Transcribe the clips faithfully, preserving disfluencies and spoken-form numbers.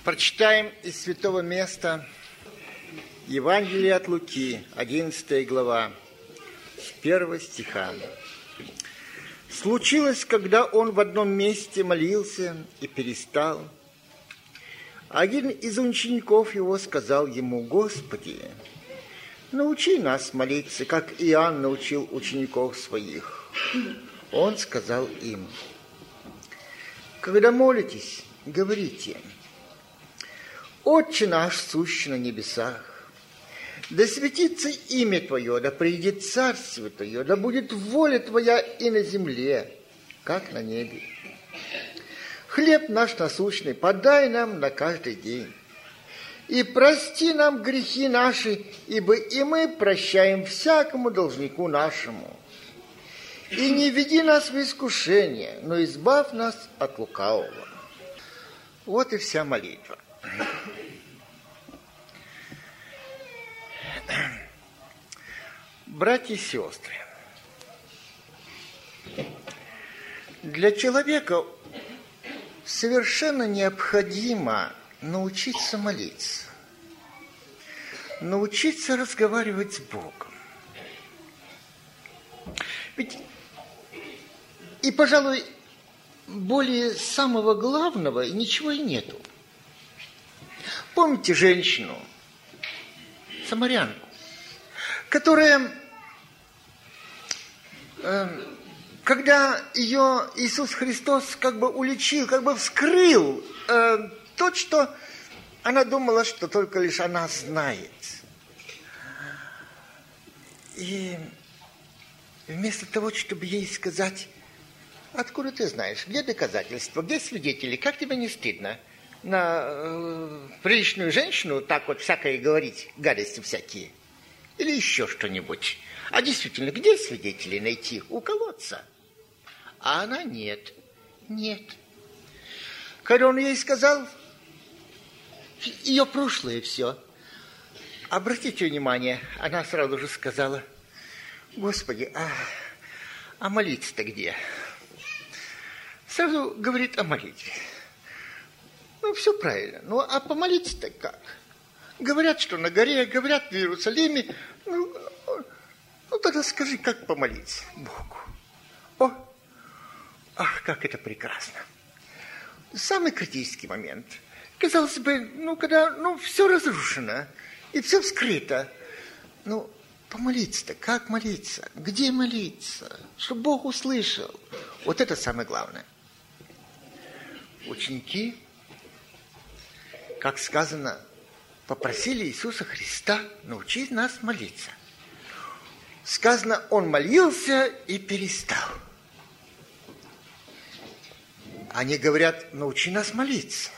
Прочитаем из святого места Евангелие от Луки, одиннадцатая глава, с первого стиха. «Случилось, когда он в одном месте молился и перестал, один из учеников его сказал ему: Господи, научи нас молиться, как Иоанн научил учеников своих. Он сказал им: когда молитесь, говорите: Отче наш, сущий на небесах, да светится имя Твое, да придет царствие Твое, да будет воля Твоя и на земле, как на небе. Хлеб наш насущный подай нам на каждый день. И прости нам грехи наши, ибо и мы прощаем всякому должнику нашему. И не веди нас в искушение, но избавь нас от лукавого». Вот и вся молитва. Братья и сестры, для человека совершенно необходимо научиться молиться, научиться разговаривать с Богом. Ведь и, пожалуй, более самого главного ничего и нету. Помните женщину, самарянку, которая, э, когда ее Иисус Христос как бы уличил, как бы вскрыл э, то, что она думала, что только лишь она знает. И вместо того, чтобы ей сказать: откуда ты знаешь, где доказательства, где свидетели, как тебе не стыдно на э, приличную женщину так вот всякое говорить, гадости всякие, или еще что-нибудь. А действительно, где свидетелей найти? У колодца. А она нет, нет. Когда он ей сказал ее прошлое все, обратите внимание, она сразу же сказала: Господи, а, а молиться-то где? Сразу говорит о молитве. Ну, все правильно. Ну, а помолиться-то как? Говорят, что на горе, говорят в Иерусалиме. Ну, ну тогда скажи, как помолиться Богу? О, ах, как это прекрасно. Самый критический момент. Казалось бы, ну, когда, ну, все разрушено, и все вскрыто. Ну, помолиться-то, как молиться? Где молиться? Чтобы Бог услышал. Вот это самое главное. Ученики, как сказано, попросили Иисуса Христа научить нас молиться. Сказано, он молился и перестал. Они говорят: научи нас молиться.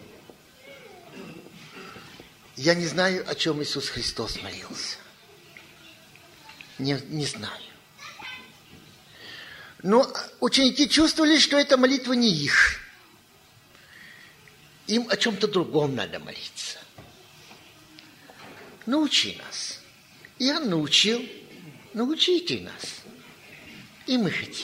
Я не знаю, о чем Иисус Христос молился. Не, не знаю. Но ученики чувствовали, что эта молитва не их. Им о чем-то другом надо молиться. Научи нас. Я научил. Научите нас. И мы хотим.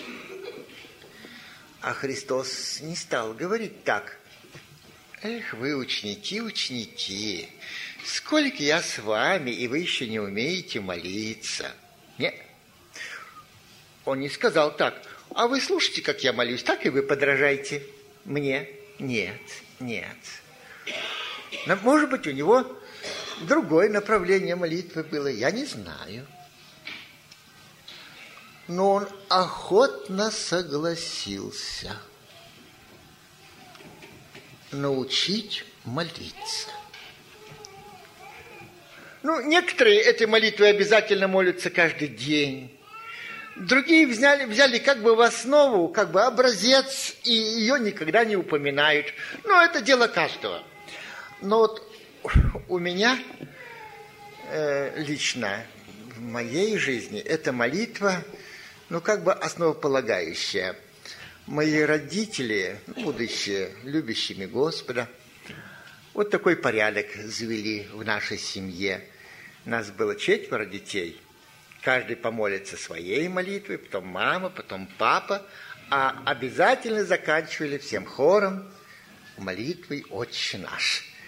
А Христос не стал говорить так: эх, вы ученики, ученики, сколько я с вами, и вы еще не умеете молиться. Нет. Он не сказал так: а вы слушайте, как я молюсь, так и вы подражайте мне. Нет, нет. Но, может быть, у него другое направление молитвы было, я не знаю. Но он охотно согласился научить молиться. Ну, некоторые этой молитвой обязательно молятся каждый день. Другие взяли, взяли как бы в основу, как бы образец, и ее никогда не упоминают. Ну, это дело каждого. Но вот у меня э, лично, в моей жизни, эта молитва, ну, как бы основополагающая. Мои родители, будучи любящими Господа, вот такой порядок завели в нашей семье. Нас было четверо детей. Каждый помолится своей молитвой, потом мама, потом папа, а обязательно заканчивали всем хором молитвой «Отче наш».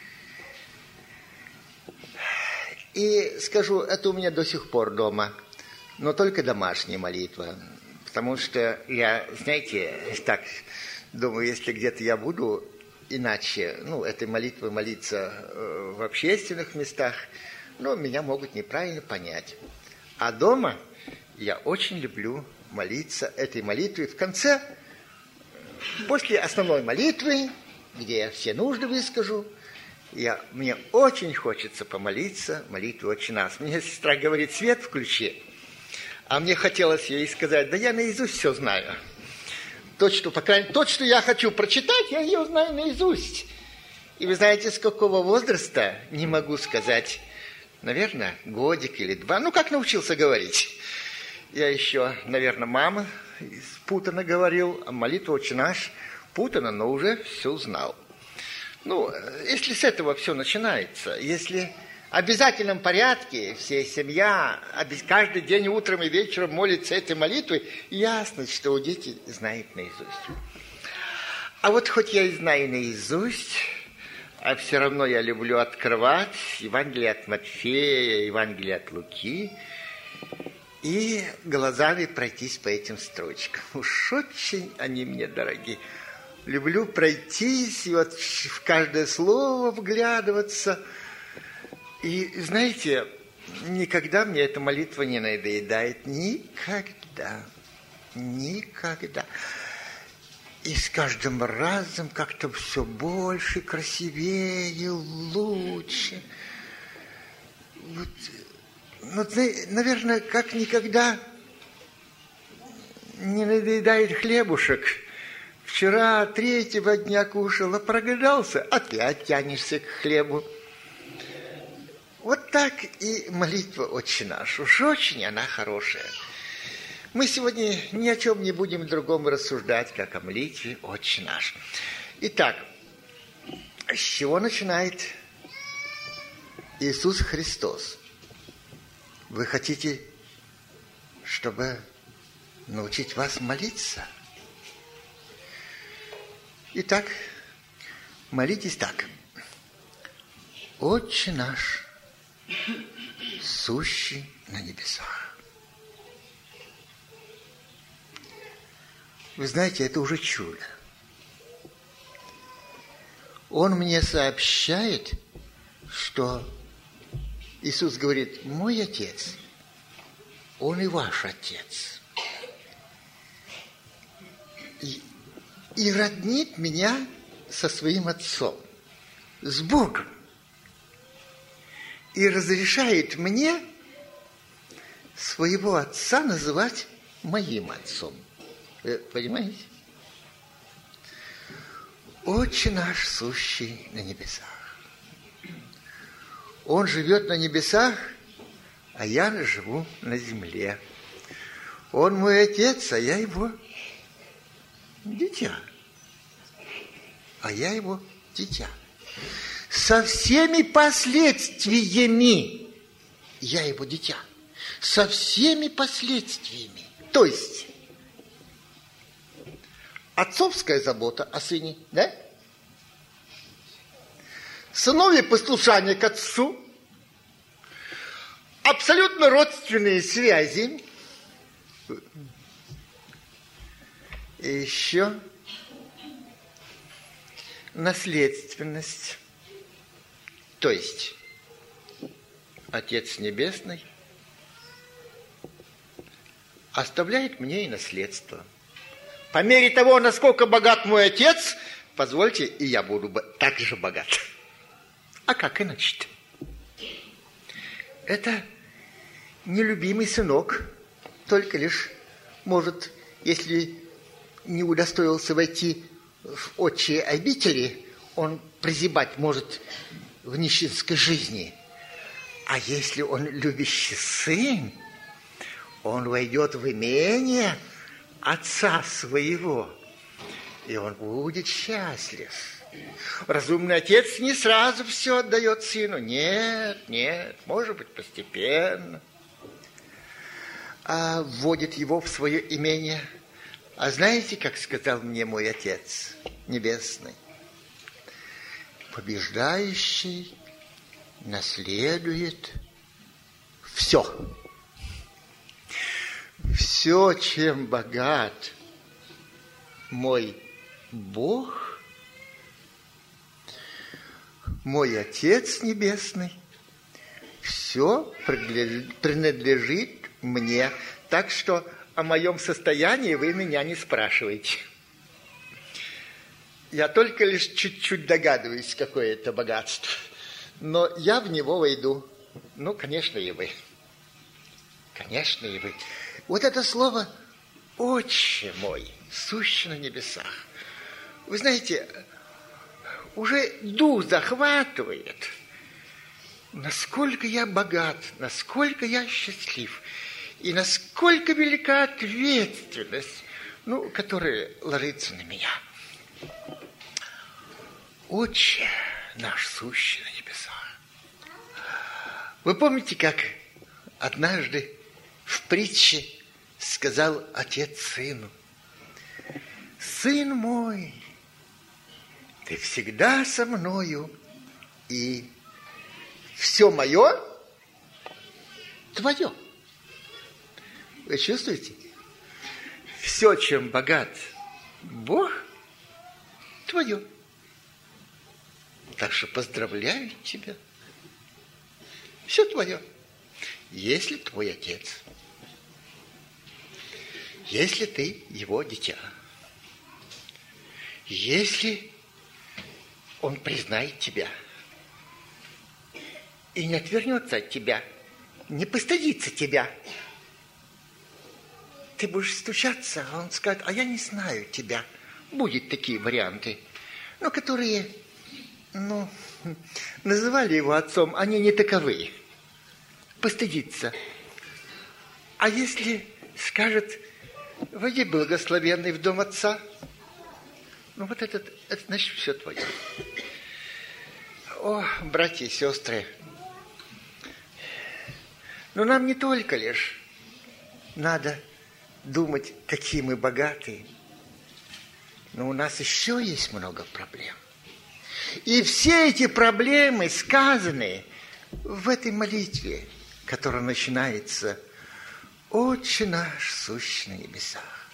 И скажу, это у меня до сих пор дома, но только домашняя молитва. Потому что я, знаете, так думаю, если где-то я буду иначе, ну, этой молитвы молиться э, в общественных местах, ну, меня могут неправильно понять. А дома я очень люблю молиться этой молитвой в конце, после основной молитвы, где я все нужды выскажу, я, мне очень хочется помолиться молитву «Отче наш». Мне сестра говорит, свет включи. А мне хотелось ей сказать, да я наизусть все знаю. То, что, по крайней мере, то, что я хочу прочитать, я ее знаю наизусть. И вы знаете, с какого возраста, не могу сказать, наверное, годик или два. Ну, как научился говорить. Я еще, наверное, мама путано говорил, а молитва «Отче наш» путано, но уже все знал. Ну, если с этого все начинается, если в обязательном порядке вся семья каждый день утром и вечером молится этой молитвой, ясно, что дети знают наизусть. А вот хоть я и знаю наизусть, а все равно я люблю открывать Евангелие от Матфея, Евангелие от Луки и глазами пройтись по этим строчкам. Уж очень они мне дороги. Люблю пройтись и вот в каждое слово вглядываться. И, знаете, никогда мне эта молитва не надоедает. Никогда. Никогда. И с каждым разом как-то все больше, красивее, лучше. Вот, ну, наверное, как никогда не надоедает хлебушек. Вчера третьего дня кушал, а проголодался, опять тянешься к хлебу. Вот так и молитва «Отче наш». Уж очень она хорошая. Мы сегодня ни о чем не будем другом рассуждать, как о молитве «Отче наш». Итак, с чего начинает Иисус Христос? Вы хотите, чтобы научить вас молиться? Итак, молитесь так. «Отче наш, сущий на небесах». Вы знаете, это уже чудо. Он мне сообщает, что Иисус говорит, мой Отец, Он и ваш Отец. И, и роднит меня со своим Отцом, с Богом. И разрешает мне своего Отца называть моим Отцом. Вы понимаете? Отче наш, сущий на небесах. Он живет на небесах, а я живу на земле. Он мой Отец, а я его дитя. А я его дитя. Со всеми последствиями я его дитя. Со всеми последствиями. То есть отцовская забота о сыне, да? Сыновье послушание к отцу, абсолютно родственные связи, и еще наследственность. То есть Отец Небесный оставляет мне и наследство. По мере того, насколько богат мой Отец, позвольте, и я буду так же богат. А как иначе-то? Это нелюбимый сынок, только лишь может, если не удостоился войти в отчие обители, он прозябать может в нищенской жизни. А если он любящий сын, он войдет в имение отца своего, и он будет счастлив. Разумный отец не сразу все отдает сыну. Нет, нет, может быть, постепенно. А вводит его в свое имение. А знаете, как сказал мне мой Отец Небесный? Побеждающий наследует все. Все, чем богат мой Бог, мой Отец Небесный, все принадлежит мне. Так что о моем состоянии вы меня не спрашиваете. Я только лишь чуть-чуть догадываюсь, какое это богатство. Но я в него войду. Ну, конечно, и вы. Конечно, и вы. Вот это слово «Отче мой, сущий на небесах». Вы знаете, уже дух захватывает. Насколько я богат, насколько я счастлив. И насколько велика ответственность, ну, которая ложится на меня. Отче наш, сущий на небесах. Вы помните, как однажды в притче сказал отец сыну: «Сын мой, ты всегда со мною, и все мое твое». Вы чувствуете? Все, чем богат Бог, твое. Так что поздравляю тебя. Все твое. Если твой отец, если ты его дитя, если он признает тебя и не отвернется от тебя, не постыдится тебя, ты будешь стучаться, а он скажет: а я не знаю тебя. Будут такие варианты, но которые, ну, называли его отцом, они не таковы. Постыдится. А если скажет: войди, благословенный, в дом отца, ну вот этот, это значит все твое. О, братья и сестры, но нам не только лишь надо думать, какие мы богатые, но у нас еще есть много проблем. И все эти проблемы сказаны в этой молитве, которая начинается: «Отче наш, сущий на небесах».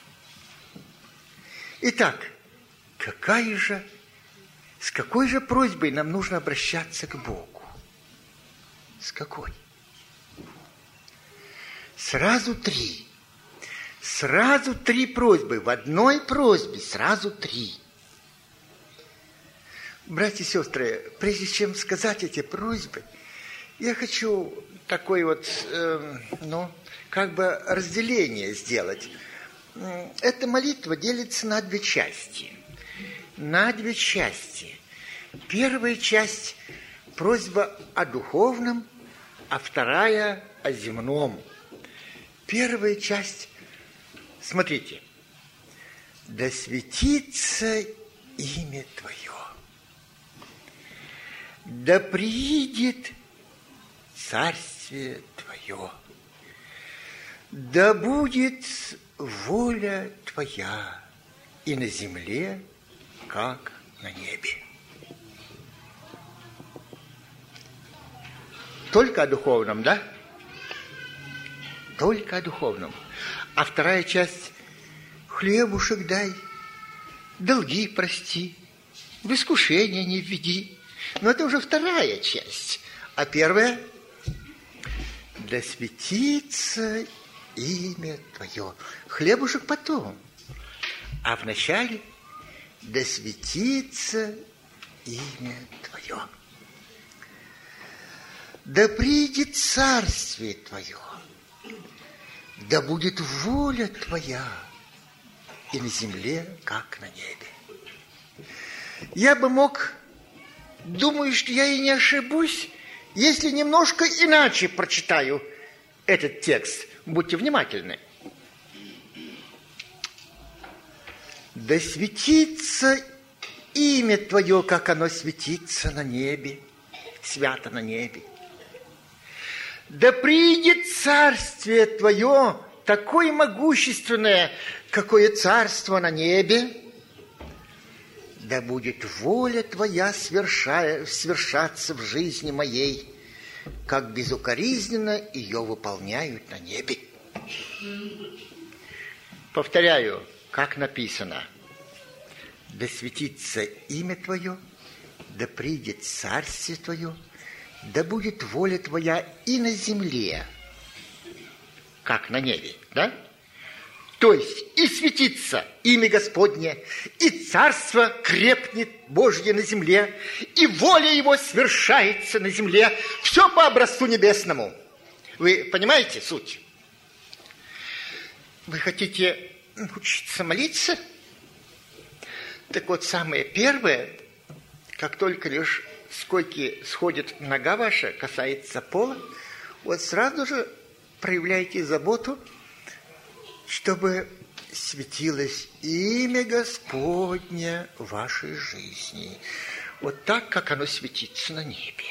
Итак, какая же, с какой же просьбой нам нужно обращаться к Богу? С какой? Сразу три. Сразу три просьбы. В одной просьбе сразу три. Братья и сестры, прежде чем сказать эти просьбы, я хочу такое вот, э, ну, как бы разделение сделать. Эта молитва делится на две части. На две части. Первая часть – просьба о духовном, а вторая – о земном. Первая часть, смотрите: «Да светится имя Твое, да приидет царствие Твое, да будет воля Твоя и на земле, как на небе». Только о духовном, да? Только о духовном. А вторая часть: хлебушек дай, долги прости, в искушение не введи. Но это уже вторая часть. А первая: да светится имя Твое. Хлебушек потом. А вначале: да светится имя Твое. Да придет царствие Твое, да будет воля Твоя и на земле, как на небе. Я бы мог, думаю, что я и не ошибусь, если немножко иначе прочитаю этот текст. Будьте внимательны. Да светится имя Твое, как оно светится на небе, свято на небе. Да придет царствие Твое, такое могущественное, какое царство на небе. Да будет воля Твоя свершая, свершаться в жизни моей, как безукоризненно ее выполняют на небе. Повторяю, как написано: да светится имя Твое, да придет царствие Твое, да будет воля Твоя и на земле, как на небе, да? То есть и светится имя Господне, и царство крепнет Божье на земле, и воля Его свершается на земле. Все по образцу небесному. Вы понимаете суть? Вы хотите учиться молиться? Так вот, самое первое, как только лишь с койки сходит нога ваша, касается пола, вот сразу же проявляйте заботу, чтобы светилось имя Господне в вашей жизни. Вот так, как оно светится на небе.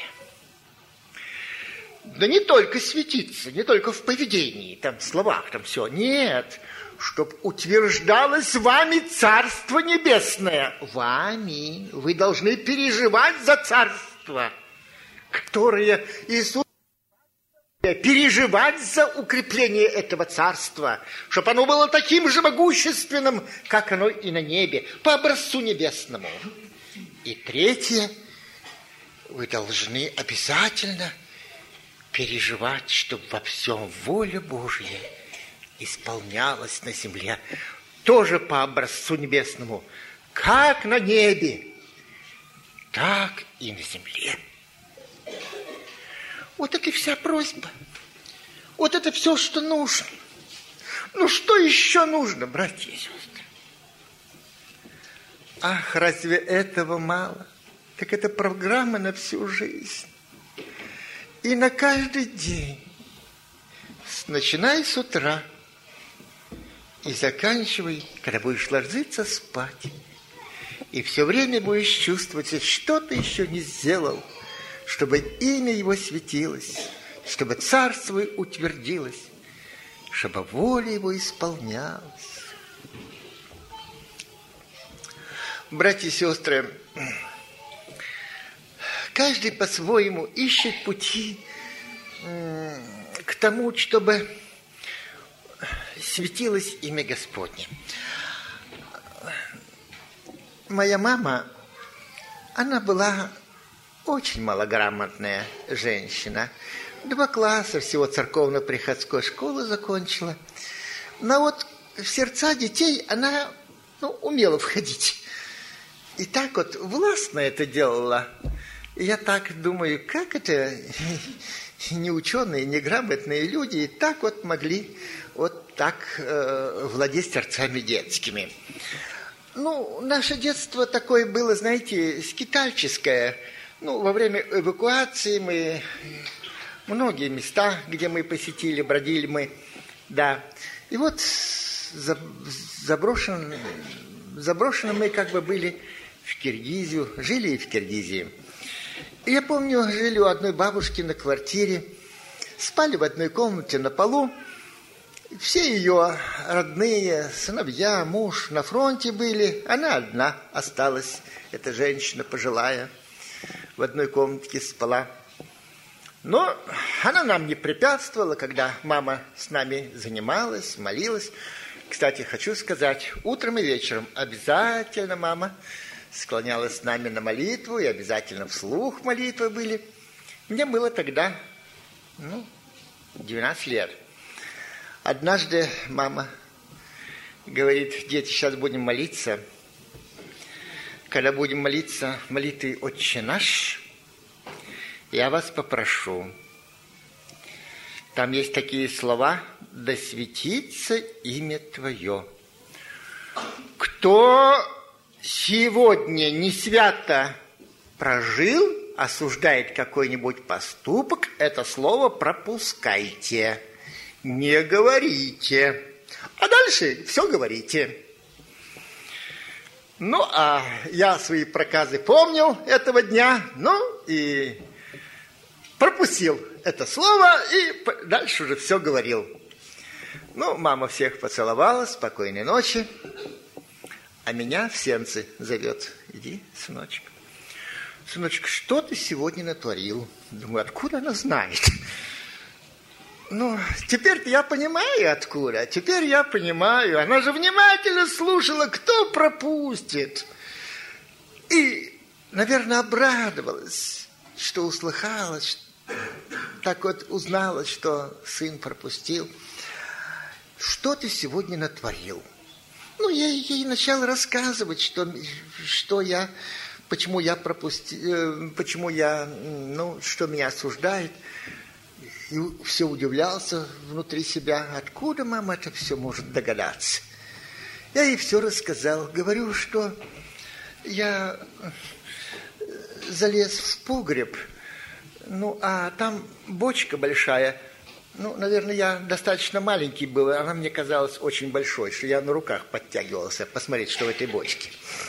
Да не только светится, не только в поведении, там, в словах, там все. Нет, чтоб утверждалось вами Царство Небесное. Вами. Вы должны переживать за Царство, которое Иисус... переживать за укрепление этого царства, чтобы оно было таким же могущественным, как оно и на небе, по образцу небесному. И третье, вы должны обязательно переживать, чтобы во всем воля Божья исполнялась на земле, тоже по образцу небесному, как на небе, так и на земле. Вот это и вся просьба. Вот это все, что нужно. Ну, что еще нужно, братья и сестры? Ах, разве этого мало? Так это программа на всю жизнь. И на каждый день. Начиная с утра и заканчивай, когда будешь ложиться спать. И все время будешь чувствовать, что ты еще не сделал, чтобы имя Его светилось, чтобы царство утвердилось, чтобы воля Его исполнялась. Братья и сестры, каждый по-своему ищет пути к тому, чтобы светилось имя Господне. Моя мама, она была очень малограмотная женщина. Два класса всего церковно-приходской школы закончила. Но вот в сердца детей она, ну, умела входить. И так вот властно это делала. И я так думаю, как это неученые, неграмотные люди и так вот могли вот так э, владеть сердцами детскими. Ну, наше детство такое было, знаете, скитальческое. Ну, во время эвакуации мы многие места, где мы посетили, бродили мы, да. И вот заброшены, заброшены мы как бы были в Киргизию, жили и в Киргизии. И я помню, жили у одной бабушки на квартире, спали в одной комнате на полу. Все ее родные, сыновья, муж на фронте были, она одна осталась, эта женщина пожилая. В одной комнатке спала. Но она нам не препятствовала, когда мама с нами занималась, молилась. Кстати, хочу сказать, утром и вечером обязательно мама склонялась с нами на молитву, и обязательно вслух молитвы были. Мне было тогда, ну, двенадцать лет. Однажды мама говорит: дети, сейчас будем молиться. Когда будем молиться молитвой «Отче наш», я вас попрошу. Там есть такие слова: «Да светится имя Твое». Кто сегодня не свято прожил, осуждает какой-нибудь поступок, это слово пропускайте. Не говорите. А дальше все говорите. Ну, а я свои проказы помнил этого дня, ну, и пропустил это слово, и дальше уже все говорил. Ну, мама всех поцеловала, спокойной ночи, а меня в сенцы зовет. Иди, сыночек. сыночек, что ты сегодня натворил? Думаю, откуда она знает? Ну, теперь я понимаю, откуда. Теперь я понимаю. Она же внимательно слушала, кто пропустит. И, наверное, обрадовалась, что услыхала, что... так вот узнала, что сын пропустил. Что ты сегодня натворил? Ну, я ей начал рассказывать, что, что я, почему я пропустил, почему я, ну, что меня осуждает. И все удивлялся внутри себя, откуда мама это все может догадаться. Я ей все рассказал. Говорю, что я залез в погреб, ну, а там бочка большая. Ну, наверное, я достаточно маленький был, она мне казалась очень большой, что я на руках подтягивался, посмотреть, что в этой бочке.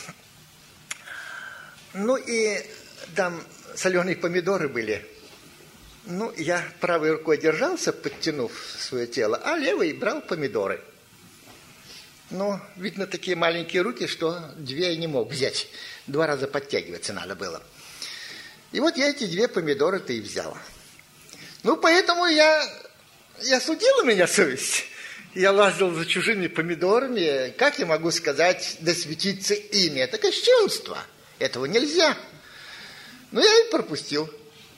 Ну, и там соленые помидоры были. Ну, я правой рукой держался, подтянув свое тело, а левой брал помидоры. Ну, видно, такие маленькие руки, что две я не мог взять. Два раза подтягиваться надо было. И вот я эти две помидоры-то и взял. Ну, поэтому я, я судила меня совесть. Я лазил за чужими помидорами. Как я могу сказать, да светится имя? Это кощунство. Этого нельзя. Ну, я и пропустил.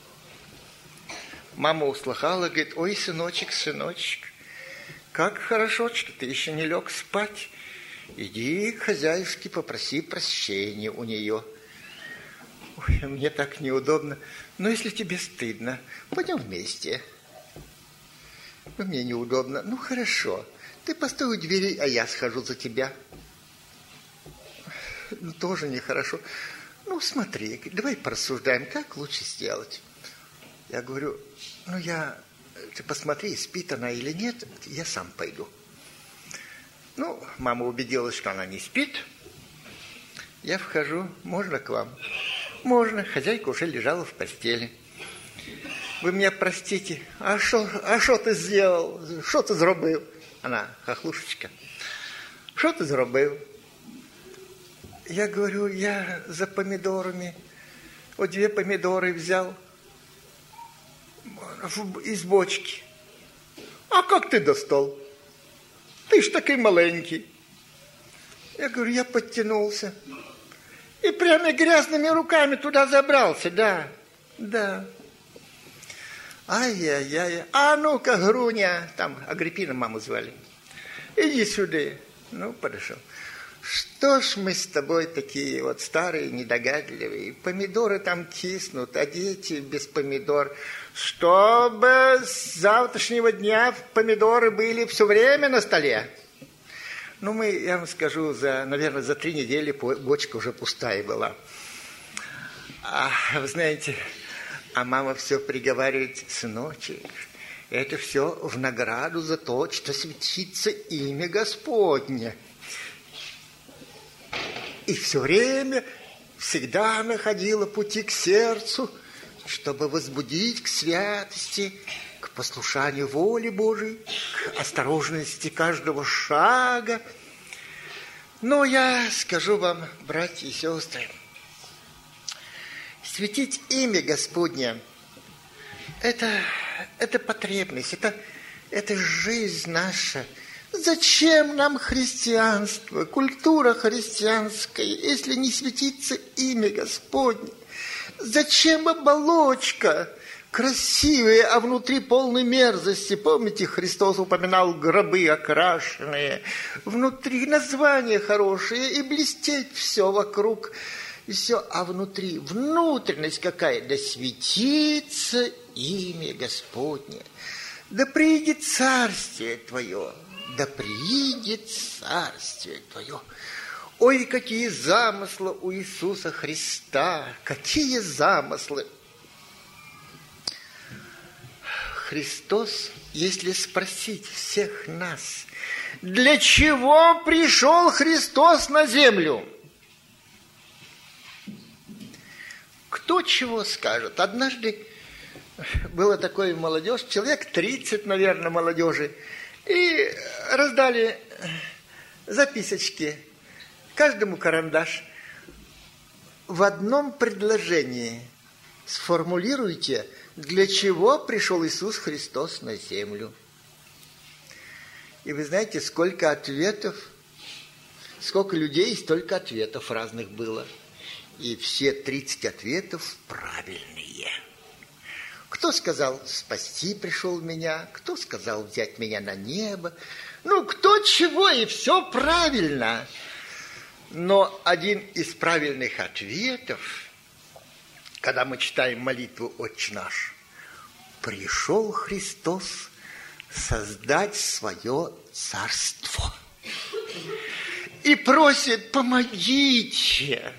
Мама услыхала, говорит, ой, сыночек, сыночек, как хорошо, что ты еще не лег спать. Иди к хозяюшке, попроси прощения у нее. Ой, мне так неудобно. Но если тебе стыдно, пойдем вместе. Но мне неудобно. Ну, хорошо. Ты постой у дверей, а я схожу за тебя. Ну, тоже нехорошо. Ну, смотри, давай порассуждаем, как лучше сделать. Я говорю, ну, я... Ты посмотри, спит она или нет, я сам пойду. Ну, мама убедилась, что она не спит. Я вхожу, можно к вам? Можно, хозяйка уже лежала в постели. Вы меня простите, а что а шо ты сделал? Что ты зробив? Она, хохлушечка. Что ты зробив? Я говорю, я за помидорами. Вот две помидоры взял из бочки. А как ты достал? Ты ж такой маленький. Я говорю, я подтянулся. И прямо грязными руками туда забрался, да, да. Ай-яй-яй. А ну-ка, Груня, там Агриппина маму звали. Иди сюда. Ну, подошел. Что ж мы с тобой такие вот старые, недогадливые? Помидоры там киснут, а дети без помидор. Чтобы с завтрашнего дня помидоры были все время на столе. Ну, мы, я вам скажу, за, наверное, за три недели бочка уже пустая была. А, вы знаете, а мама все приговаривает, сыночек, это все в награду за то, что светится имя Господне. И все время всегда находила пути к сердцу, чтобы возбудить к святости, к послушанию воли Божией, к осторожности каждого шага. Но я скажу вам, братья и сестры, светить имя Господне – это, это потребность, это, это жизнь наша. Зачем нам христианство, культура христианская, если не светится имя Господне? Зачем оболочка красивая, а внутри полной мерзости? Помните, Христос упоминал гробы окрашенные, внутри название хорошее и блестеть все вокруг, и все, а внутри внутренность какая? Да светится имя Господне, да приидет царствие Твое. Да приидет царствие Твое. Ой, какие замыслы у Иисуса Христа! Какие замыслы! Христос, если спросить всех нас, для чего пришел Христос на землю? Кто чего скажет? Однажды было такое молодежь, человек тридцать, наверное, молодежи, и раздали записочки, каждому карандаш. в одном предложении сформулируйте, для чего пришел Иисус Христос на землю. И вы знаете, сколько ответов, сколько людей, столько ответов разных было. И все тридцать ответов правильные. Кто сказал, спасти пришел меня, кто сказал, взять меня на небо. Ну, кто чего, и все правильно. Но один из правильных ответов, когда мы читаем молитву «Отче наш», пришел Христос создать свое царство. И просит, помогите,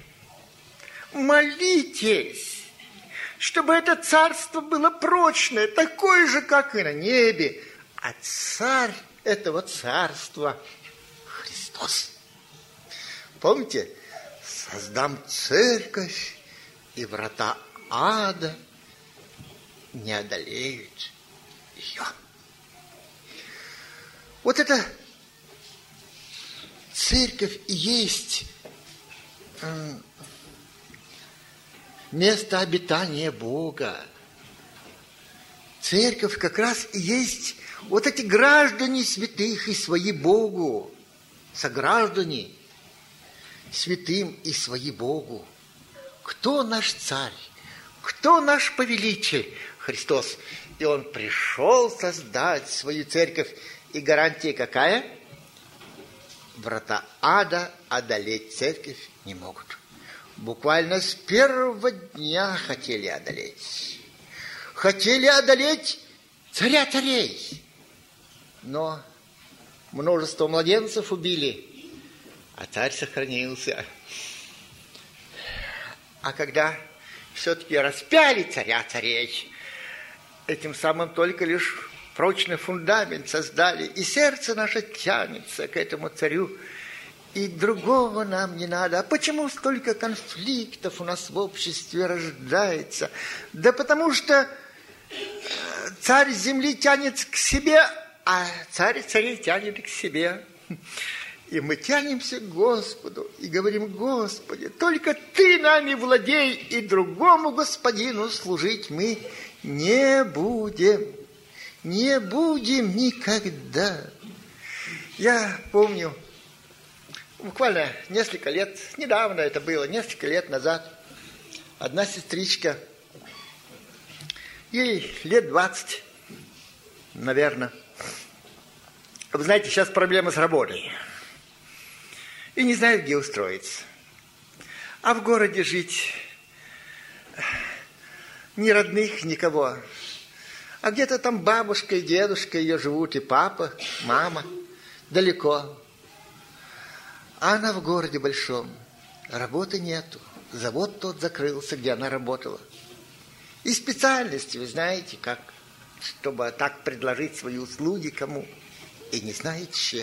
молитесь, чтобы это царство было прочное, такое же, как и на небе. А царь этого царства Христос. Помните? Создам церковь, и врата ада не одолеют ее. Вот эта церковь и есть место обитания Бога. Церковь как раз и есть вот эти граждане святых и свои Богу, сограждане святым и свои Богу. Кто наш царь? Кто наш повелитель? Христос. И Он пришел создать свою церковь. И гарантия какая? Врата ада одолеть церковь не могут. Буквально с первого дня хотели одолеть. Хотели одолеть царя царей. Но множество младенцев убили, а царь сохранился. А когда все-таки распяли царя царей, этим самым только лишь прочный фундамент создали, и сердце наше тянется к этому царю, и другого нам не надо. А почему столько конфликтов у нас в обществе рождается? Да потому что царь земли тянет к себе, а царь царей тянет к себе. И мы тянемся к Господу и говорим: Господи, только Ты нами владей, и другому господину служить мы не будем. Не будем никогда. Я помню, буквально несколько лет, недавно это было, несколько лет назад, одна сестричка, ей лет двадцать, наверное. Вы знаете, сейчас проблема с работой. И не знаю, где устроиться. А в городе жить ни родных, никого. А где-то там бабушка и дедушка ее живут, и папа, мама, далеко. А она в городе большом. Работы нету. Завод тот закрылся, где она работала. И специальности, вы знаете, как, чтобы так предложить свои услуги кому. И не знает чем.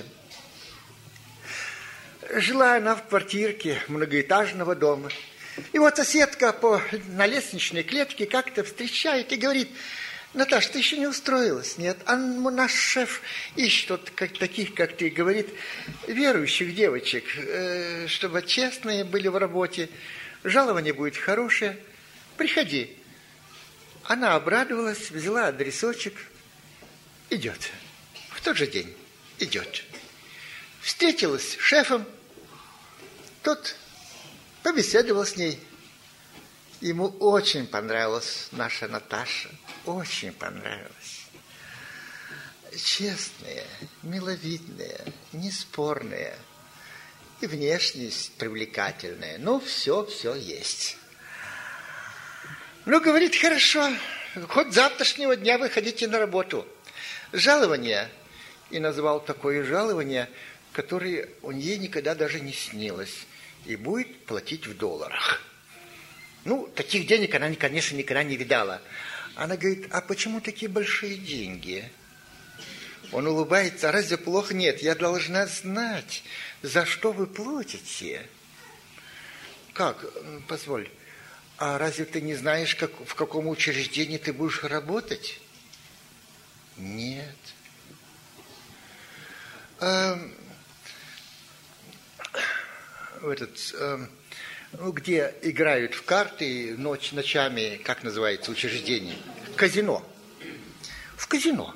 Жила она в квартирке многоэтажного дома. И вот соседка по, на лестничной клетке как-то встречает и говорит: Наташа, ты еще не устроилась? Нет. А наш шеф ищет вот как, таких, как ты, говорит, верующих девочек, э, чтобы честные были в работе, жалование будет хорошее. Приходи. Она обрадовалась, взяла адресочек, идет. В тот же день идет. Встретилась с шефом, тот побеседовал с ней. Ему очень понравилась наша Наташа, очень понравилась. Честная, миловидная, неспорная, и внешность привлекательная. Ну, все, все есть. Ну, говорит, хорошо, хоть завтрашнего дня выходите на работу. Жалование. И назвал такое жалование, которое он ей никогда даже не снилось. И будет платить в долларах. Ну, таких денег она, конечно, никогда не видала. Она говорит: а почему такие большие деньги? Он улыбается: а разве плохо? Нет, я должна знать, за что вы платите. Как? Позволь, а разве ты не знаешь, как, в каком учреждении ты будешь работать? Нет. Эм, этот, эм, ну, где играют в карты ночь, ночами, как называется, учреждение? Казино. В казино.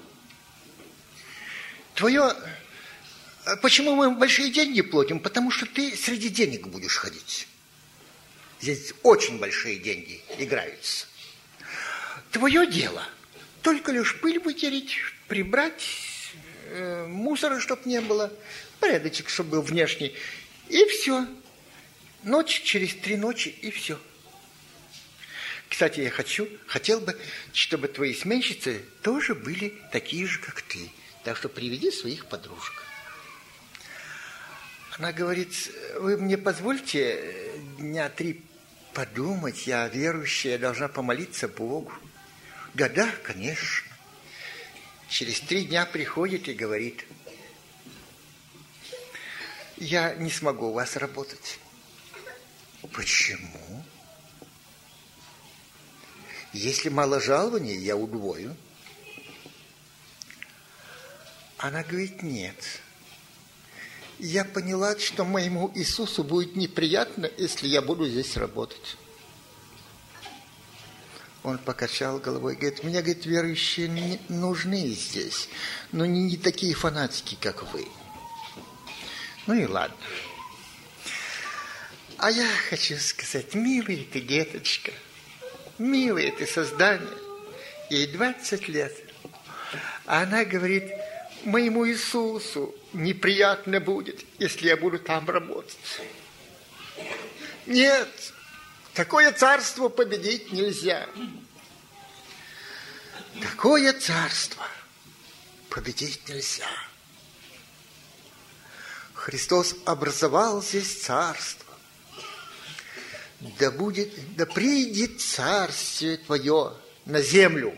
Твое... Почему мы большие деньги платим? Потому что ты среди денег будешь ходить. Здесь очень большие деньги играются. Твое дело только лишь пыль вытереть, прибрать, э, мусора, чтоб не было, порядочек, чтобы был внешний, и все. Ночь через три ночи, и все. Кстати, я хочу, хотел бы, чтобы твои сменщицы тоже были такие же, как ты. Так что приведи своих подружек. Она говорит, вы мне позвольте дня три подумать, я верующая, должна помолиться Богу. Да, да, конечно. Через три дня приходит и говорит, я не смогу у вас работать. Почему? Если мало жалований, я удвою. Она говорит, нет. Я поняла, что моему Иисусу будет неприятно, если я буду здесь работать. Он покачал головой, говорит, мне, говорит, верующие не нужны здесь, но не, не такие фанатики, как вы. Ну и ладно. А я хочу сказать, милая ты деточка, милое ты создание, ей двадцать лет. А она говорит, моему Иисусу неприятно будет, если я буду там работать. Нет, такое царство победить нельзя. Такое царство победить нельзя. Христос образовал здесь царство. Да будет, да придет царствие твое на землю.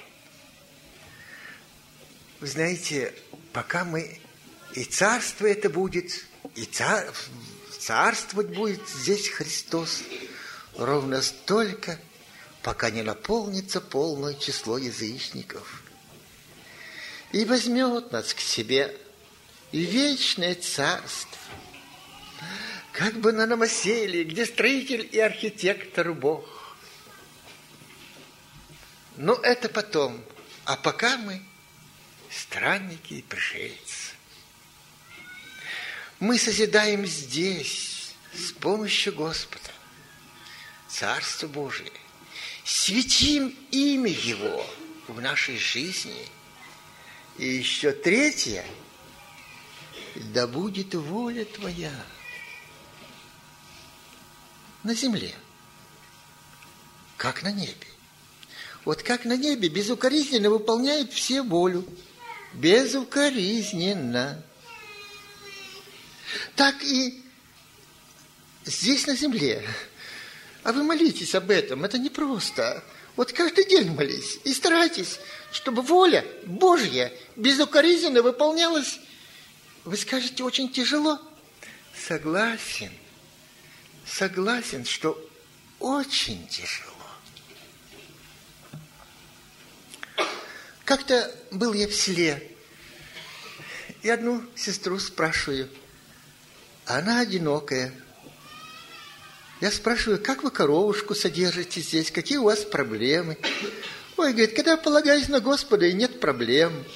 Вы знаете, пока мы, и царство это будет, и цар, царствовать будет здесь Христос ровно столько, пока не наполнится полное число язычников. И возьмет нас к себе в вечное царство, как бы на новоселии, где строитель и архитектор Бог. Но это потом. А пока мы странники и пришельцы. Мы созидаем здесь с помощью Господа Царство Божие. Светим имя Его в нашей жизни. И еще третье. Да будет воля Твоя на земле, как на небе. Вот как на небе безукоризненно выполняет все волю. Безукоризненно. Так и здесь на земле. А вы молитесь об этом, это непросто. Вот каждый день молись и старайтесь, чтобы воля Божья безукоризненно выполнялась. Вы скажете, очень тяжело. Согласен. Согласен, что очень тяжело. Как-то был я в селе, и одну сестру спрашиваю, она одинокая. Я спрашиваю, как вы коровушку содержите здесь, какие у вас проблемы? Ой, говорит, когда полагаюсь на Господа, и нет проблем.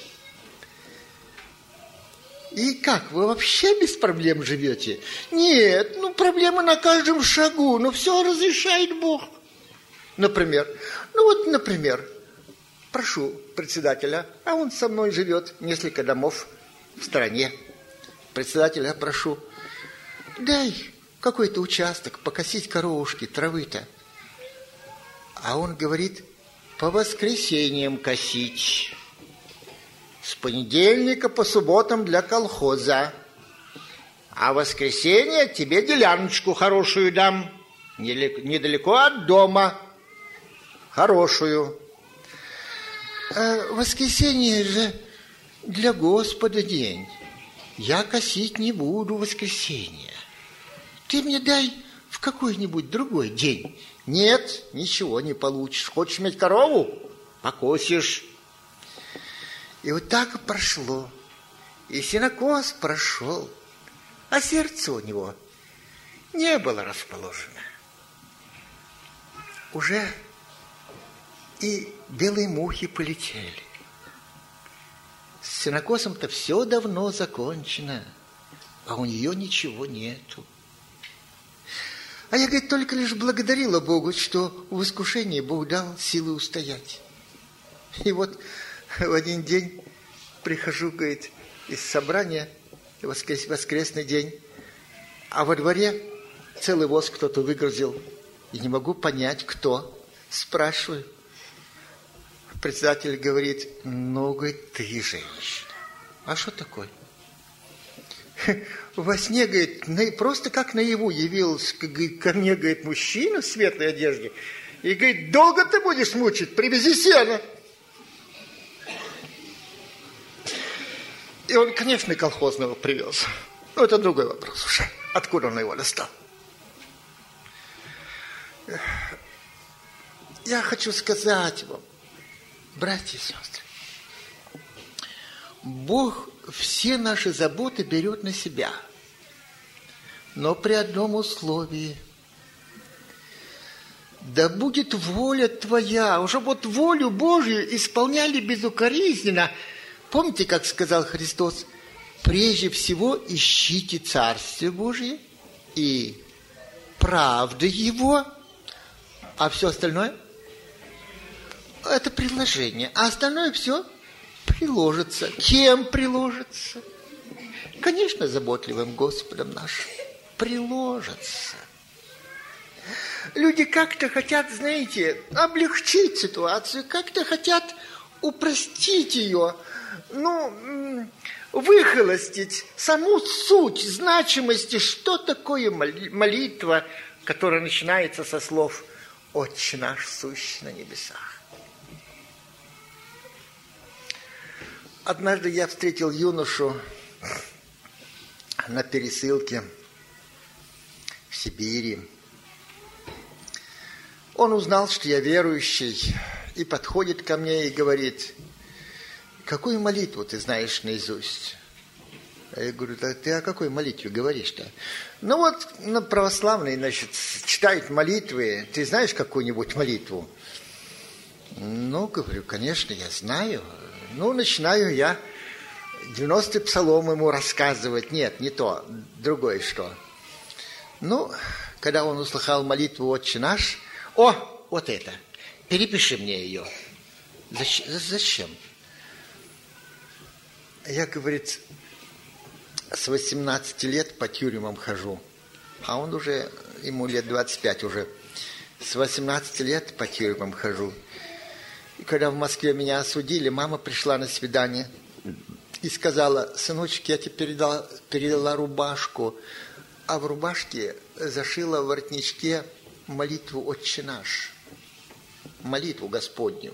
И как, вы вообще без проблем живете? Нет, ну проблемы на каждом шагу, но все разрешает Бог. Например, ну вот, например, прошу председателя, а он со мной живет несколько домов в стороне. Председателя прошу, дай какой-то участок покосить коровушки, травы-то. А он говорит, по воскресеньям косить. С понедельника по субботам для колхоза. А в воскресенье тебе деляночку хорошую дам. Недалеко от дома. Хорошую. А воскресенье же для Господа день. Я косить не буду в воскресенье. Ты мне дай в какой-нибудь другой день. Нет, ничего не получишь. Хочешь иметь корову? Покосишь. И вот так и прошло. И сенокос прошел. А сердце у него не было расположено. уже и белые мухи полетели. С сенокосом-то все давно закончено, а у нее ничего нету. А я, говорит, только лишь благодарила Богу, что в искушении Бог дал силы устоять. И вот в один день прихожу, говорит, из собрания, воскрес, воскресный день, а во дворе целый воз кто-то выгрузил. И не могу понять, кто. Спрашиваю. Председатель говорит, ну, говорит, ты женщина. А что такое? Во сне, говорит, просто как наяву явился ко мне, говорит, мужчина в светлой одежде. И говорит, долго ты будешь мучить? Привези сено. И он, конечно, колхозного привез. Но это другой вопрос уже. Откуда он его достал? Я хочу сказать вам, братья и сестры, Бог все наши заботы берет на себя, но при одном условии. Да будет воля твоя, уже вот волю Божью исполняли безукоризненно. Помните, как сказал Христос, прежде всего ищите Царствие Божие и правды Его, а все остальное – это предложение, а остальное все приложится. Кем приложится? Конечно, заботливым Господом нашим приложится. Люди как-то хотят, знаете, облегчить ситуацию, как-то хотят упростить ее, ну, выхолостить саму суть значимости, что такое молитва, которая начинается со слов «Отче наш, сущий на небесах». Однажды я встретил юношу на пересылке в Сибири. Он узнал, что я верующий, и подходит ко мне и говорит, какую молитву ты знаешь наизусть? А я говорю, да ты о какой молитве говоришь-то? Ну вот на православные, значит, читают молитвы. Ты знаешь какую-нибудь молитву? Ну, говорю, конечно, я знаю. Ну, начинаю я девяностый псалом ему рассказывать. Нет, не то, другое что. Ну, когда он услыхал молитву «Отче наш», о, вот это, перепиши мне ее. Зачем? Я, говорит, с восемнадцати лет по тюрьмам хожу, а он уже, ему лет двадцать пять уже, с восемнадцати лет по тюрьмам хожу. И когда в Москве меня осудили, мама пришла на свидание и сказала, сыночек, я тебе передала, передала рубашку, а в рубашке зашила в воротничке молитву «Отче наш», молитву Господню.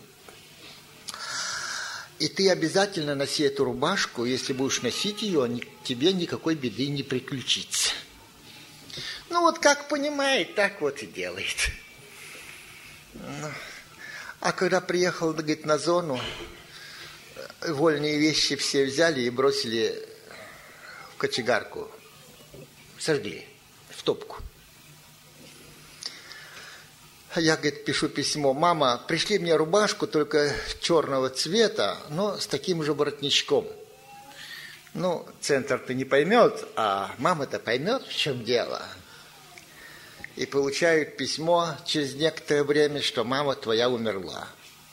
И ты обязательно носи эту рубашку, если будешь носить ее, тебе никакой беды не приключится. Ну вот как понимает, так вот и делает. А когда приехал, говорит, на зону, вольные вещи все взяли и бросили в кочегарку, сожгли в топку. Я, говорит, пишу письмо, мама, пришли мне рубашку только черного цвета, но с таким же воротничком. Ну, центр-то не поймет, а мама-то поймет, в чем дело. И получают письмо через некоторое время, что мама твоя умерла.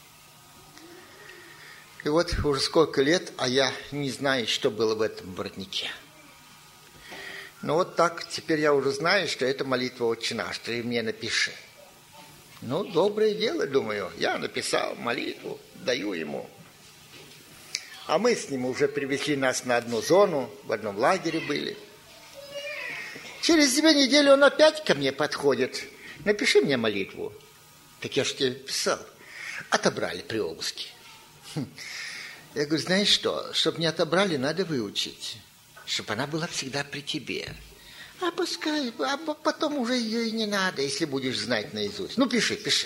И вот уже сколько лет, а я не знаю, что было в этом воротнике. Ну вот так, теперь я уже знаю, что это молитва «Отче наш», ты мне напиши. Ну, доброе дело, думаю. Я написал молитву, даю ему. А мы с ним уже привезли нас на одну зону, в одном лагере были. Через две недели он опять ко мне подходит. Напиши мне молитву. Так я же тебе писал. Отобрали при обыске. Я говорю, знаешь что, чтобы не отобрали, надо выучить. Чтобы она была всегда при тебе. А пускай, а потом уже ее и не надо, если будешь знать наизусть. Ну, пиши, пиши.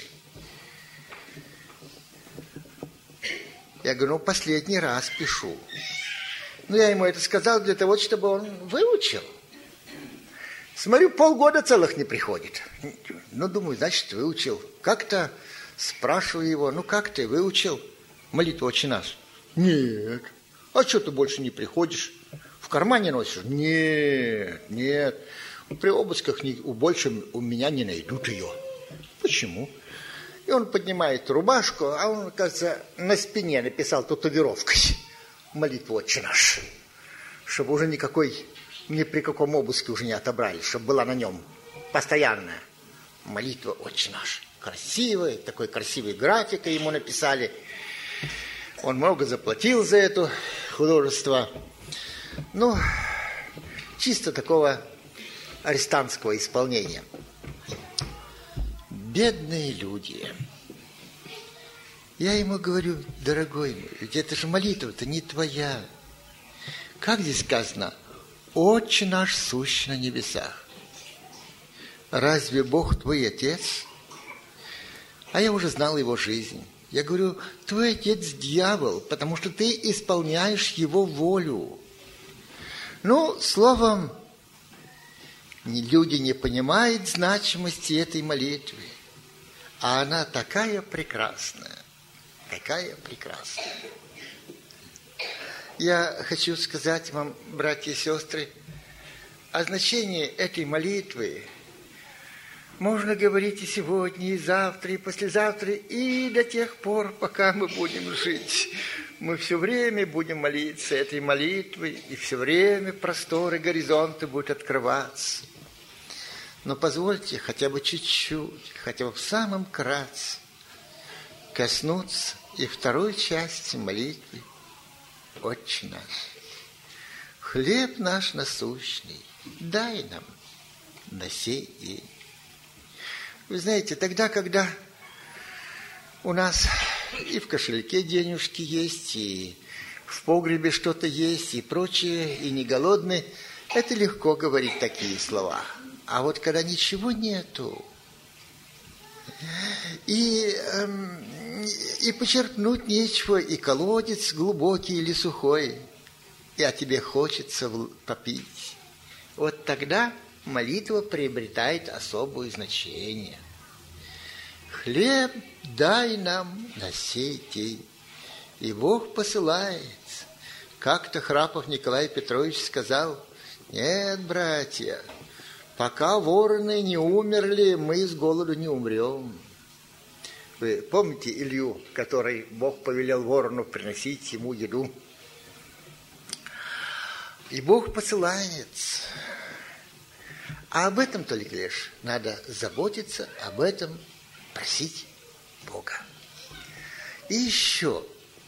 Я говорю, ну, последний раз пишу. Ну, я ему это сказал для того, чтобы он выучил. Смотрю, полгода целых не приходит. Ну, думаю, значит, выучил. Как-то спрашиваю его, ну, как ты выучил молитву «Отче наш»? Нет. А что ты больше не приходишь? В кармане носишь? Нет, нет. При обысках не, больше у меня не найдут ее. Почему? И он поднимает рубашку, а он, кажется, на спине написал татуировкой молитву «Отче наш», чтобы уже никакой, ни при каком обыске уже не отобрали, чтобы была на нем постоянная молитва «Отче наш». Красивая, такой красивый график ему написали. Он много заплатил за это художество. Ну, чисто такого арестантского исполнения. Бедные люди. Я ему говорю, дорогой мой, ведь это же молитва-то не твоя. Как здесь сказано? «Отче наш, сущий на небесах». Разве Бог твой отец? А я уже знал его жизнь. Я говорю, твой отец дьявол, потому что ты исполняешь его волю. Ну, словом, люди не понимают значимости этой молитвы. А она такая прекрасная, такая прекрасная. Я хочу сказать вам, братья и сестры, о значении этой молитвы можно говорить и сегодня, и завтра, и послезавтра, и до тех пор, пока мы будем жить. Мы все время будем молиться этой молитвой, и все время просторы, горизонты будут открываться. Но позвольте хотя бы чуть-чуть, хотя бы в самом кратце, коснуться и второй части молитвы «Отче наш». Хлеб наш насущный дай нам на сей день. Вы знаете, тогда, когда у нас и в кошельке денежки есть, и в погребе что-то есть, и прочее, и не голодны, это легко говорить такие слова. А вот когда ничего нету, и, эм, и почерпнуть нечего, и колодец глубокий или сухой, и а тебе хочется попить, вот тогда молитва приобретает особое значение. Хлеб дай нам на сей день. И Бог посылает. Как-то Храпов Николай Петрович сказал, нет, братья, пока вороны не умерли, мы с голоду не умрем. Вы помните Илью, который Бог повелел ворону приносить ему еду? И Бог посылает. А об этом только лишь надо заботиться, об этом просить Бога. И еще,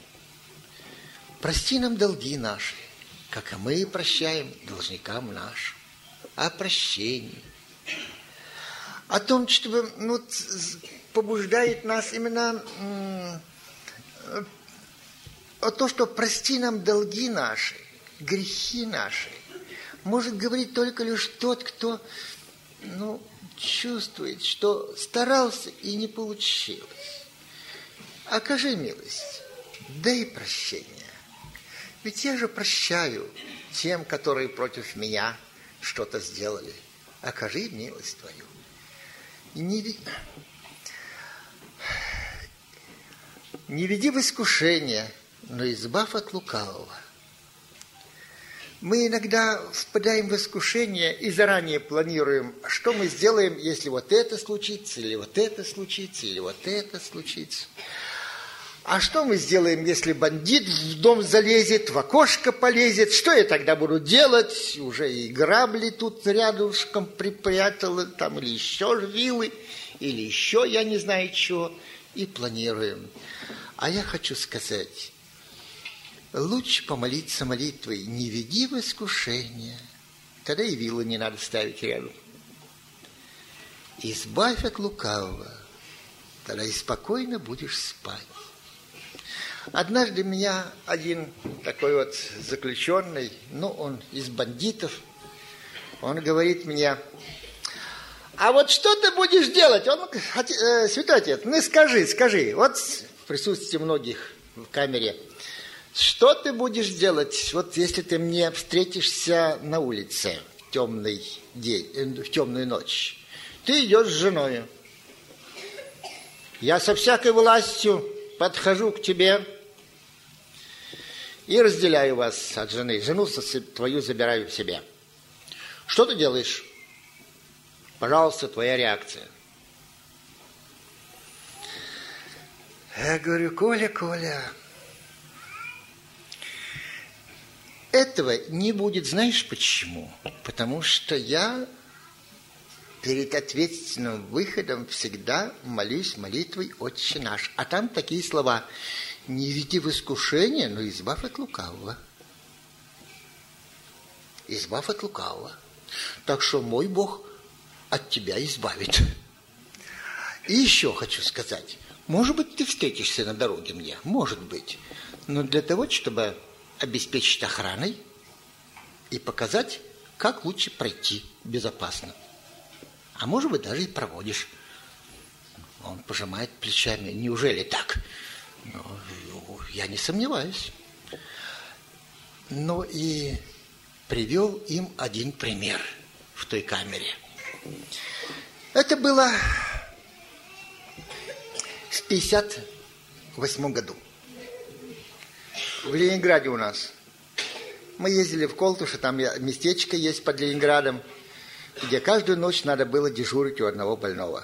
прости нам долги наши, как и мы прощаем должникам нашим. О прощении. О том, что ну, побуждает нас именно м- о том, что прости нам долги наши, грехи наши. Может говорить только лишь тот, кто ну, чувствует, что старался и не получилось. Окажи милость, дай прощение. Ведь я же прощаю тем, которые против меня что-то сделали. Окажи милость твою. Не, не веди в искушение, но избавь от лукавого. Мы иногда впадаем в искушение и заранее планируем, что мы сделаем, если вот это случится, или вот это случится, или вот это случится. А что мы сделаем, если бандит в дом залезет, в окошко полезет? Что я тогда буду делать? Уже и грабли тут рядышком припрятал, там, или еще вилы, или еще я не знаю чего. И планируем. А я хочу сказать, лучше помолиться молитвой «Не веди в искушение». Тогда и вилы не надо ставить рядом. «Избавь от лукавого». Тогда и спокойно будешь спать. Однажды меня один такой вот заключенный, ну, он из бандитов, он говорит мне, а вот что ты будешь делать? Он, э, святой отец, ну скажи, скажи, вот в присутствии многих в камере, что ты будешь делать, вот если ты мне встретишься на улице в темный день, в темную ночь? Ты идешь с женой, Я со всякой властью подхожу к тебе и разделяю вас от жены. Жену твою забираю в себе. Что ты делаешь? Пожалуйста, твоя реакция. Я говорю: Коля, Коля, этого не будет, знаешь почему? Потому что я перед ответственным выходом всегда молюсь молитвой «Отче наш». А там такие слова: «Не веди в искушение, но избавь от лукавого». Избавь от лукавого. Так что мой Бог от тебя избавит. И еще хочу сказать. Может быть, ты встретишься на дороге мне. Может быть. Но для того, чтобы обеспечить охраной и показать, как лучше пройти безопасно. А может быть, даже и проводишь. Он пожимает плечами. Неужели так? Ну, я не сомневаюсь. Но и привел им один пример в той камере. Это было в пятьдесят восьмом году. В Ленинграде у нас. Мы ездили в Колтуш, там местечко есть под Ленинградом, где каждую ночь надо было дежурить у одного больного.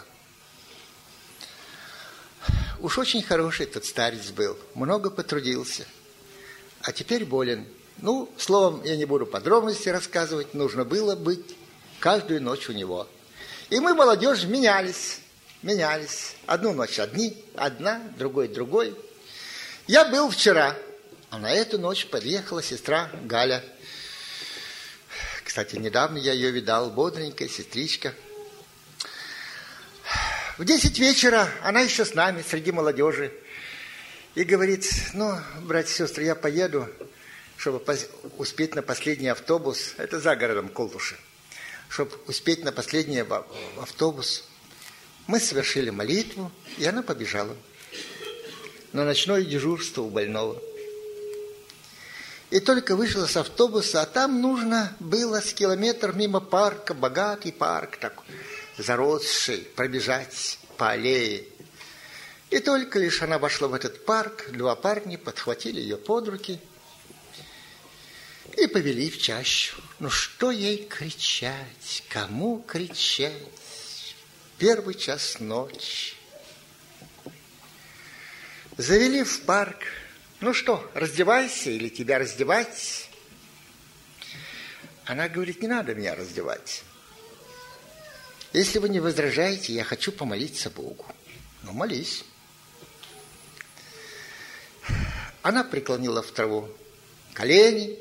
Уж очень хороший тот старец был, много потрудился, а теперь болен. Ну, словом, я не буду подробности рассказывать, нужно было быть каждую ночь у него. И мы, молодежь, менялись, менялись. Одну ночь одни, одна, другой другой. Я был вчера, а на эту ночь подъехала сестра Галя. Кстати, недавно я ее видал, бодренькая сестричка. В десять вечера она еще с нами, среди молодежи. И говорит: ну, братья и сестры, я поеду, чтобы успеть на последний автобус. Это за городом Колтуши. Чтобы успеть на последний автобус. Мы совершили молитву, и она побежала на ночное дежурство у больного. И только вышла с автобуса, а там нужно было с километр мимо парка, богатый парк такой, заросший, пробежать по аллее. И только лишь она вошла в этот парк, два парня подхватили ее под руки и повели в чащу. Ну что ей кричать? Кому кричать? Первый час ночи. Завели в парк. Ну что, раздевайся или тебя раздевать? Она говорит: не надо меня раздевать. Если вы не возражаете, я хочу помолиться Богу. Ну, молись. Она преклонила в траву колени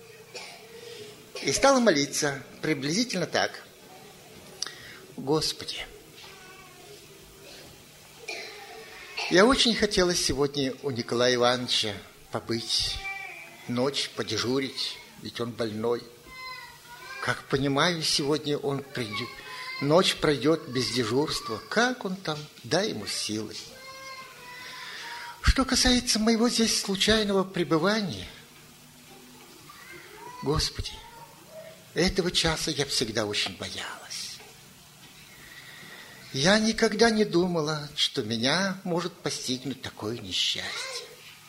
и стала молиться приблизительно так: Господи, я очень хотела сегодня у Николая Ивановича побыть, ночь подежурить, ведь он больной. Как понимаю, сегодня он придет, ночь пройдет без дежурства. Как он там? Дай ему силы. Что касается моего здесь случайного пребывания, Господи, этого часа я всегда очень боялась. Я никогда не думала, что меня может постигнуть такое несчастье.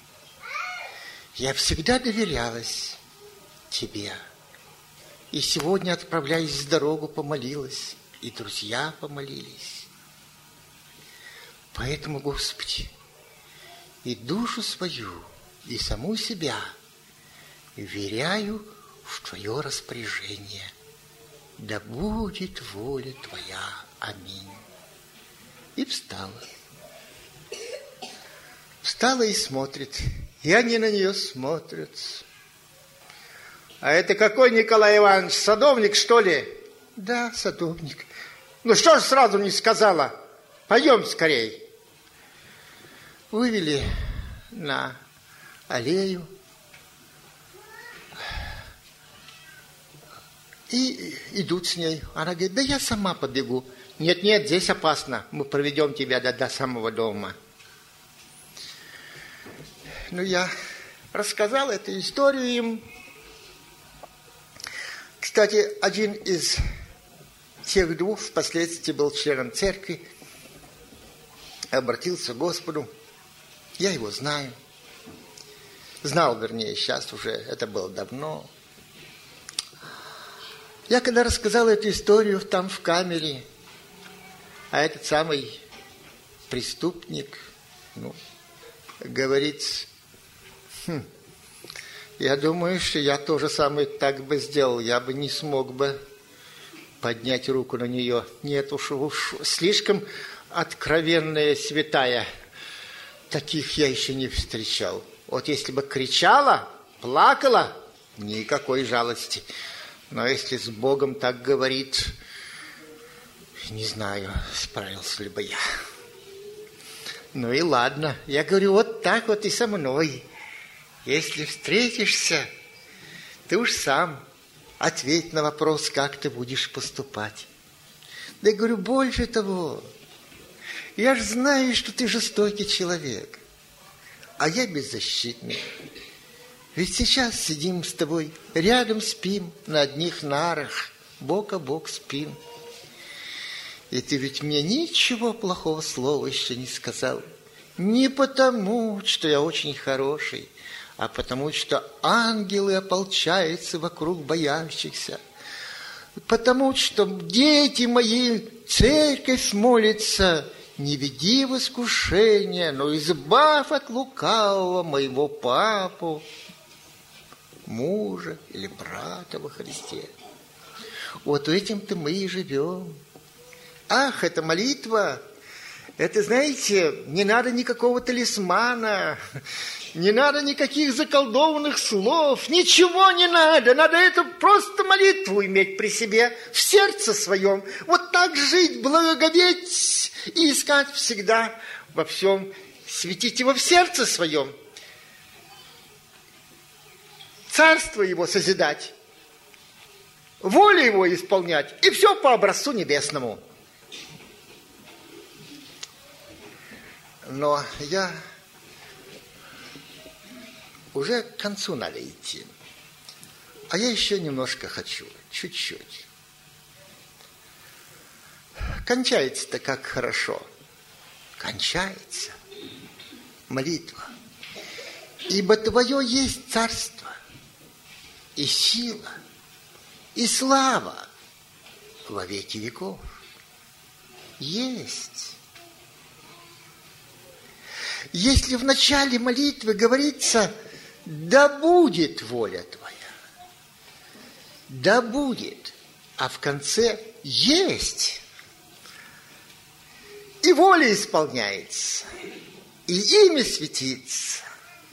Я всегда доверялась Тебе. И сегодня, отправляясь в дорогу, помолилась, и друзья помолились. Поэтому, Господи, и душу свою, и саму себя вверяю в Твое распоряжение. Да будет воля Твоя. Аминь. И встала. Встала и смотрит. И они на нее смотрят. А это какой Николай Иванович? Садовник, что ли? Да, садовник. Ну что ж сразу не сказала? Пойдем скорей. Вывели на аллею. И идут с ней. Она говорит: да я сама побегу. Нет, нет, здесь опасно. Мы проведем тебя до, до самого дома. Ну, я рассказал эту историю им. Кстати, один из тех двух впоследствии был членом церкви. обратился к Господу. Я его знаю. Знал, вернее, сейчас уже, это было давно. Я когда рассказал эту историю там в камере, а этот самый преступник, ну, говорит, хм, я думаю, что я тоже самое так бы сделал, я бы не смог бы поднять руку на нее. Нет уж, уж слишком откровенная святая. Таких я еще не встречал. Вот если бы кричала, плакала, никакой жалости. Но если с Богом так говорит, не знаю, справился ли бы я. Ну и ладно. Я говорю, вот так вот и со мной. Если встретишься, ты уж сам ответь на вопрос, как ты будешь поступать. Да я говорю, больше того, я же знаю, что ты жестокий человек, а я беззащитный. Ведь сейчас сидим с тобой, рядом спим, на одних нарах, бок о бок спим. И ты ведь мне ничего плохого слова еще не сказал. Не потому, что я очень хороший, а потому, что ангелы ополчаются вокруг боящихся. Потому, что дети мои, церковь молится, не веди в искушение, но избавь от лукавого моего папу, мужа или брата во Христе. Вот этим-то мы и живем. Ах, эта молитва, это, знаете, не надо никакого талисмана, не надо никаких заколдованных слов, ничего не надо. Надо это просто молитву иметь при себе, в сердце своем. Вот так жить, благоговеть и искать всегда во всем, светить его в сердце своем. Царство его созидать, волю его исполнять, и все по образцу небесному. Но я уже к концу надо идти. А я еще немножко хочу, чуть-чуть. Кончается-то как хорошо. Кончается молитва. Ибо Твое есть царство, и сила, и слава во веки веков. Есть. Если в начале молитвы говорится, да будет воля Твоя, да будет, а в конце есть, и воля исполняется, и имя светится,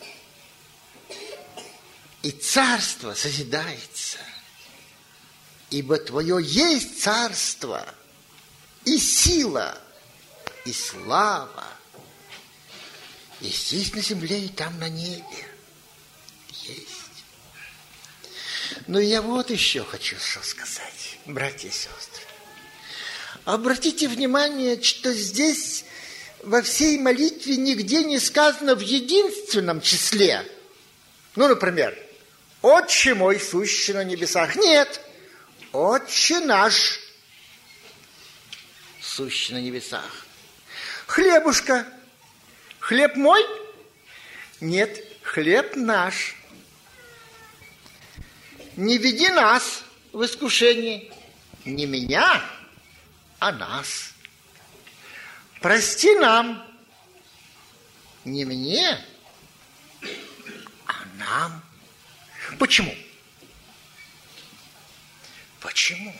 и царство созидается, ибо Твое есть царство, и сила, и слава, и здесь на земле, и там на небе есть. Но я вот еще хочу что сказать, братья и сестры. Обратите внимание, что здесь во всей молитве нигде не сказано в единственном числе. Ну, например, «Отче мой, сущий на небесах». Нет, «Отче наш, сущий на небесах». «Хлебушка». Хлеб мой? Нет, хлеб наш. Не веди нас в искушение. Не меня, а нас. Прости нам. Не мне, а нам. Почему? Почему?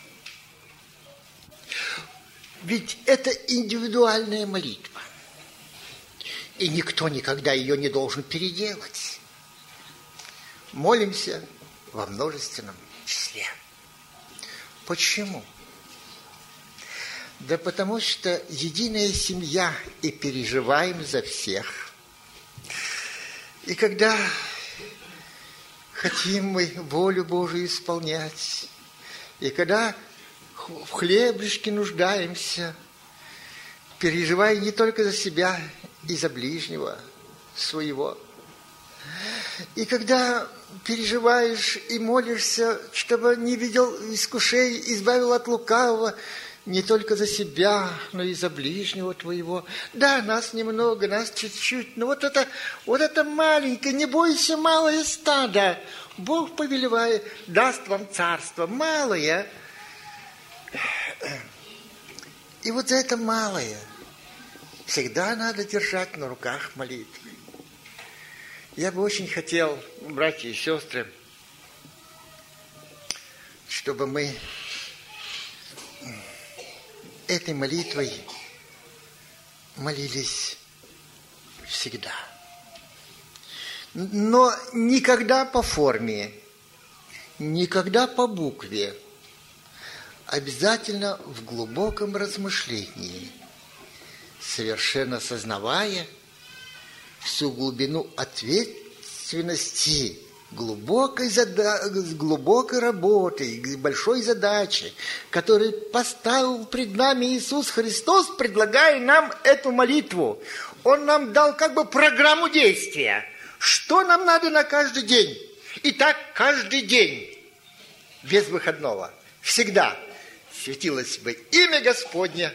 Ведь это индивидуальная молитва. И никто никогда ее не должен переделать. Молимся во множественном числе. Почему? Да потому что единая семья, и переживаем за всех. И когда хотим мы волю Божию исполнять, и когда в хлебушке нуждаемся, переживая не только за себя, и за ближнего своего. И когда переживаешь и молишься, чтобы не видел искушений, избавил от лукавого, не только за себя, но и за ближнего твоего. Да, нас немного, нас чуть-чуть, но вот это, вот это маленькое, не бойся, малое стадо. Бог повелевает, даст вам царство, малое. И вот за это малое всегда надо держать на руках молитвы. Я бы очень хотел, братья и сестры, чтобы мы этой молитвой молились всегда. Но никогда по форме, никогда по букве. Обязательно в глубоком размышлении, совершенно сознавая всю глубину ответственности, глубокой, зада... глубокой работы, большой задачи, которую поставил пред нами Иисус Христос, предлагая нам эту молитву. Он нам дал как бы программу действия. Что нам надо на каждый день? И так каждый день, без выходного, всегда светилось бы имя Господне,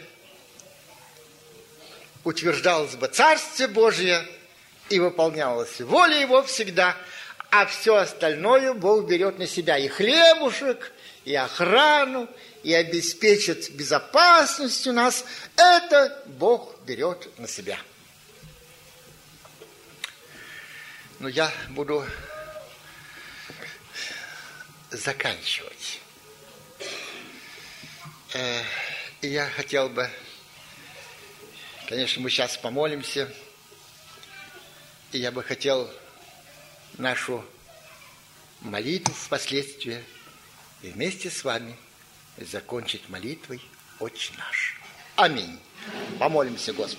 утверждалось бы Царствие Божие и выполнялась воля Его всегда, а все остальное Бог берет на себя. И хлебушек, и охрану, и обеспечит безопасность у нас. Это Бог берет на себя. Но я буду заканчивать. И я хотел бы, конечно, мы сейчас помолимся, и я бы хотел нашу молитву впоследствии и вместе с вами закончить молитвой «Отче наш». Аминь. Помолимся, Господу.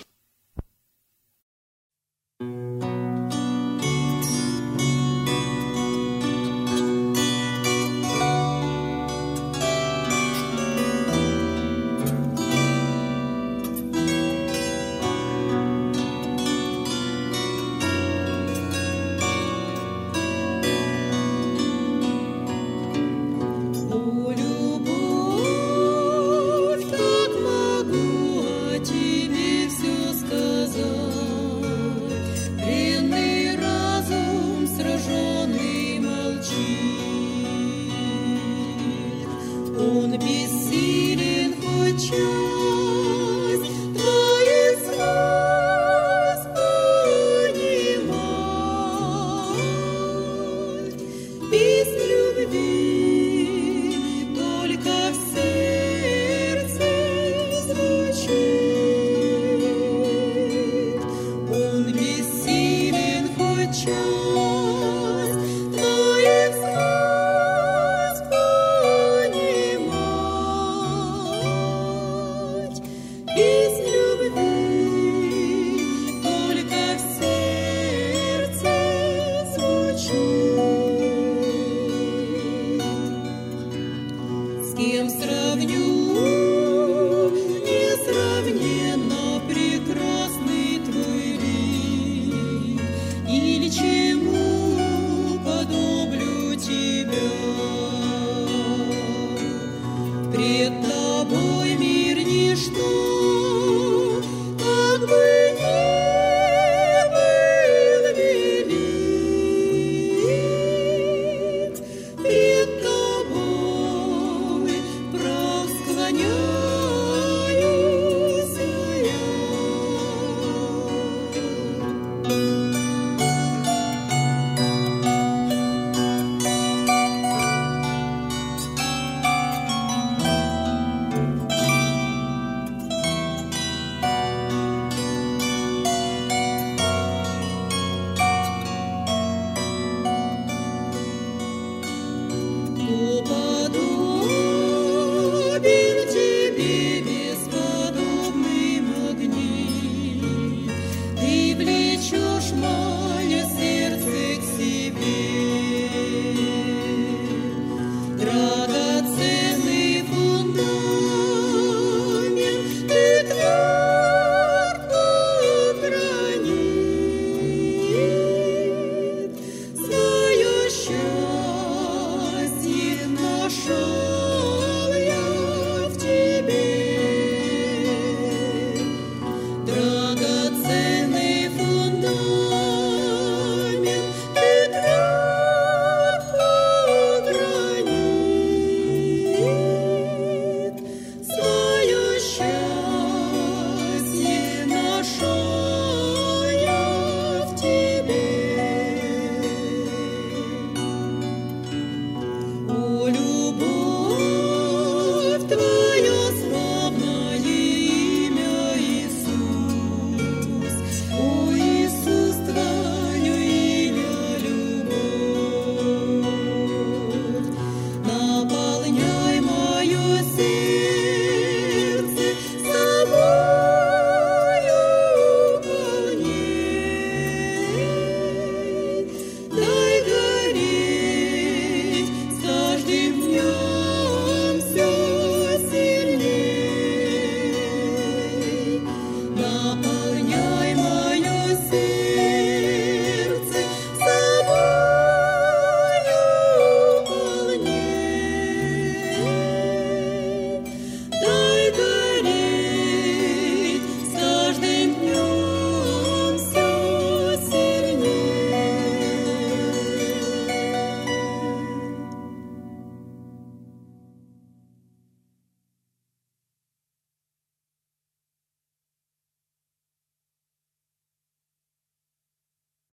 Чудо.